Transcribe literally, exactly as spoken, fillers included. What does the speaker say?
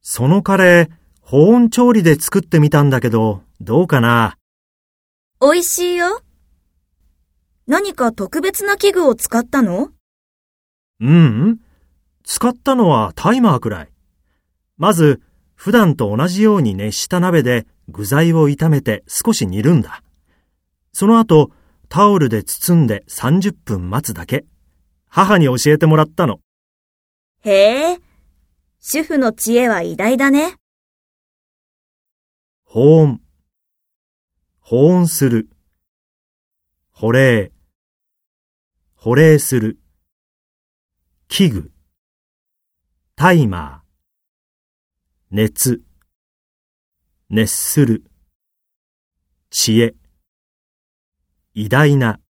そのカレー、保温調理で作ってみたんだけど、どうかな？ 美味しいよ。何か特別な器具を使ったの？ ううん、使ったのはタイマーくらい。まず、普段と同じように熱した鍋で具材を炒めて少し煮るんだ。その後、タオルで包んでさんじゅっぷん待つだけ。母に教えてもらったの。 へえ、主婦の知恵は偉大だね。 保温。保温する。保冷。保冷する。器具。タイマー。熱。熱する。知恵。偉大な。